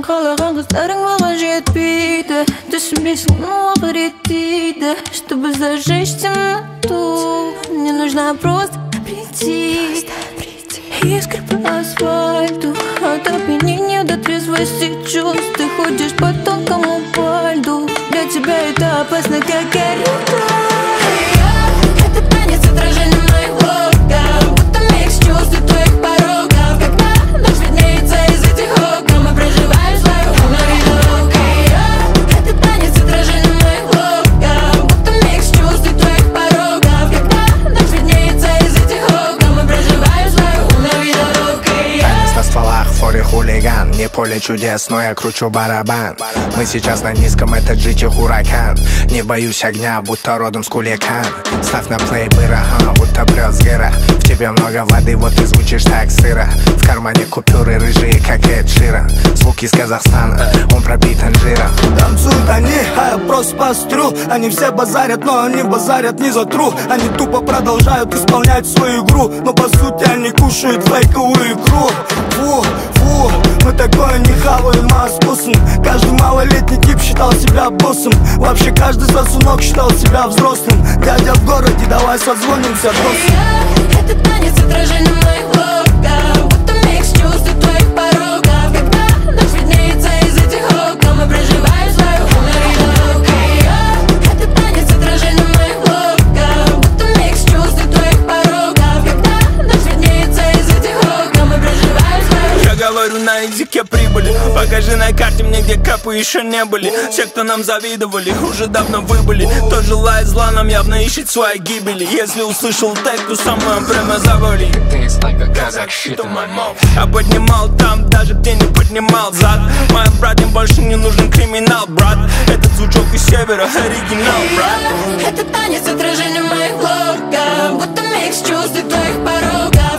қалаған қыздарың маған жетпейді. Түсінбейсің уақыт етейді, чтобы зажечь темноту. Мне нужно просто прийти и скрип по асфальту. От опьянения до трезвости чувств. Ты ходишь по тонкому по льду. Для тебя это опасно, как аренда. Это танец отражения моих локов, будто микс чувств и твоих порогов. Когда ночь виднеется из этих окон, мы проживаем свою лунную. Это танец отражения моих локов, будто микс чувств и твоих порогов. Когда ночь виднеется из этих окон, мы проживаем свою лунную. Танец на стволах, в форе хулиган. Не поле чудес, но я кручу барабан. Мы сейчас на низком, это GT Huracan. Не боюсь огня, будто родом с Куликан. Ставь на плей быра, будто прет с гыра. В тебе много воды, вот ты звучишь так сыро. В кармане купюры рыжие, как Эд Ширан. Звук из Казахстана, он пропитан жиром. Танцуют они, а я просто пострю. Они все базарят, но они базарят не за тру. Они тупо продолжают исполнять свою игру, но по сути они кушают фейковую икру. Фу, фу, мы такое не хаваем, а вкусом. Каждый малолетний тип считал себя боссом. Вообще каждый сосунок считал себя взрослым. Дядя в городе, давай созвонимся, босс. Это танец отражения моих локов, будто микс чувств и твоих порогов. Когда ночь виднеется из этих окон, мы проживаем свою лунную. Это танец отражения моих локов, будто микс чувств и твоих порогов. Когда ночь виднеется из этих окон, мы проживаем свою. Я говорю на языке прибыли. Покажи на карте мне, где капы еще не были. Все, кто нам завидовали, уже давно выбыли. Кто желает зла, нам явно ищет своей гибели. Если услышал тег, то со мной прямо завали. Я поднимал там, даже где не поднимал зад. Моим братьям больше не нужен криминал, брат. Этот звучок из севера, оригинал, брат. Это танец отражения моих локов, будто микс чувств и твоих порогов.